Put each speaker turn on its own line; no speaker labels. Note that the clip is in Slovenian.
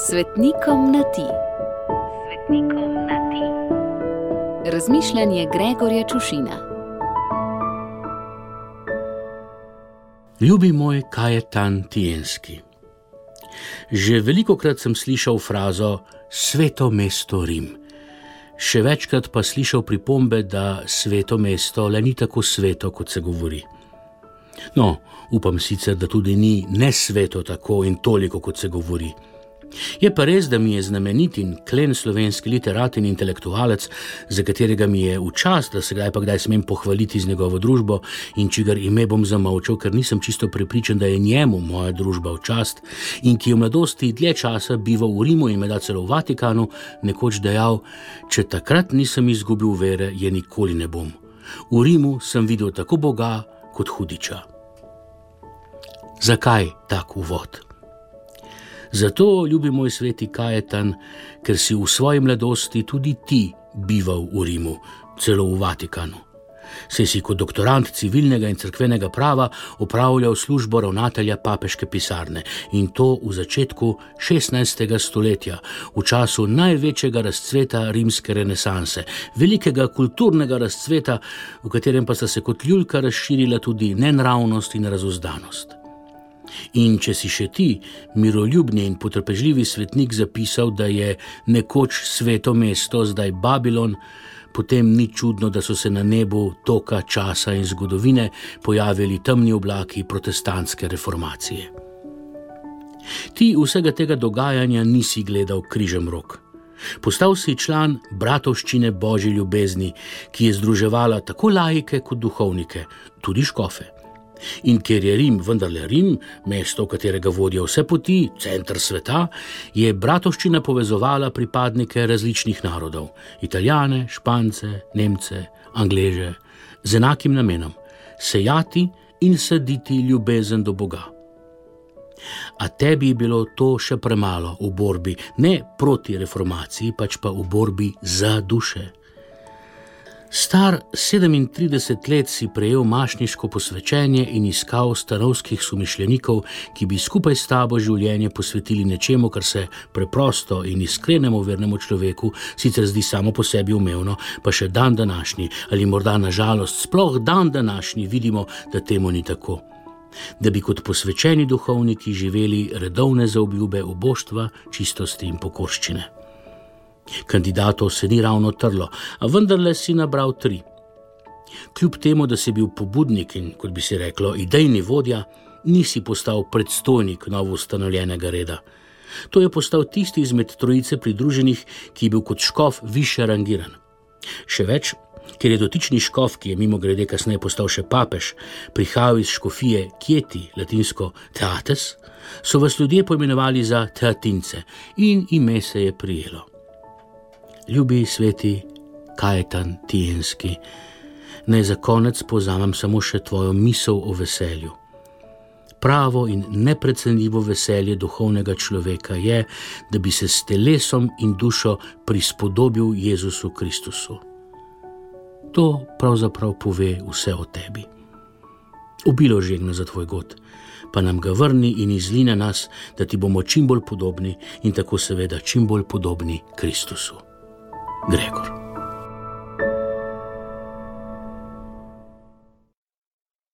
Svetnikom na ti. Svetnikom na ti. Razmišljanje Gregorja Čušina.
Ljubi moj Kajetan Tijenski. Že velikokrat sem slišal frazo sveto mesto Rim. Še večkrat pa slišal pripombe, da sveto mesto le ni tako sveto, kot se govori. No, upam sicer, da tudi ni nesveto tako in toliko, kot se govori. Je pa res, da mi je znamenit in klen slovenski literat in intelektualec, za katerega mi je v čast, da se kdaj pa kdaj smem pohvaliti z njegovo družbo in čigar ime bom zamolčal, ker nisem čisto prepričan, da je njemu moja družba v čast, in ki je v mladosti dlje časa bival v Rimu in menda celo v Vatikanu, nekoč dejal: če takrat nisem izgubil vere, je nikoli ne bom. V Rimu sem videl tako Boga kot hudiča. Zakaj tak uvod? Zato, ljubi moj sveti Kajetan, ker si v svoji mladosti tudi ti bival v Rimu, celo v Vatikanu. Saj si kot doktorant civilnega in cerkvenega prava opravljal službo ravnatelja papeške pisarne, in to v začetku 16. stoletja, v času največjega razcveta rimske renesanse, velikega kulturnega razcveta, v katerem pa sta se kot ljulka razširila tudi nenravnost in razuzdanost. In če si še ti, miroljubni in potrpežljivi svetnik, zapisal, da je nekoč sveto mesto, zdaj Babilon, potem ni čudno, da so se na nebu toka časa in zgodovine pojavili temni oblaki protestantske reformacije. Ti vsega tega dogajanja nisi gledal križem rok. Postal si član bratovščine Božje ljubezni, ki je združevala tako laike kot duhovnike, tudi škofe. In ker je Rim vendarle Rim, mesto, v katerega vodijo vse poti, center sveta, je bratovščina povezovala pripadnike različnih narodov, Italijane, Špance, Nemce, Angleže, z enakim namenom: sejati in saditi ljubezen do Boga. A tebi je bilo to še premalo v borbi, ne proti reformaciji, pač pa v borbi za duše. Star 37 let si prejel mašniško posvečenje in iskal stanovskih somišljenikov, ki bi skupaj s tabo življenje posvetili nečemu, kar se preprosto in iskrenemu vernemu človeku sicer zdi samo po sebi umevno, pa še dan današnji, ali morda na žalost sploh dan današnji, vidimo, da temu ni tako. Da bi kot posvečeni duhovniki živeli redovne zaobljube oboštva, čistosti in pokorščine. Kandidatov se ni ravno trlo, a vendarle si nabral 3. Kljub temu, da si bil pobudnik in, kot bi se reklo, idejni vodja, nisi postal predstojnik novoustanovljenega reda. To je postal tisti izmed trojice pridruženih, ki je bil kot škof višje rangiran. Še več, ker je dotični škof, ki je mimogrede kasneje postal še papež, prihajal iz škofije Chieti, latinsko Theates, so vas ljudje poimenovali za Teatince in ime se je prijelo. Ljubi sveti Kajetan Tijenski, naj za konec povzamem samo še tvojo misel o veselju. Pravo in neprecenljivo veselje duhovnega človeka je, da bi se s telesom in dušo prispodobil Jezusu Kristusu. To pravzaprav pove vse o tebi. Obilo žegno za tvoj god, pa nam ga vrni in izli na nas, da ti bomo čim bolj podobni in tako seveda čim bolj podobni Kristusu. Gregor.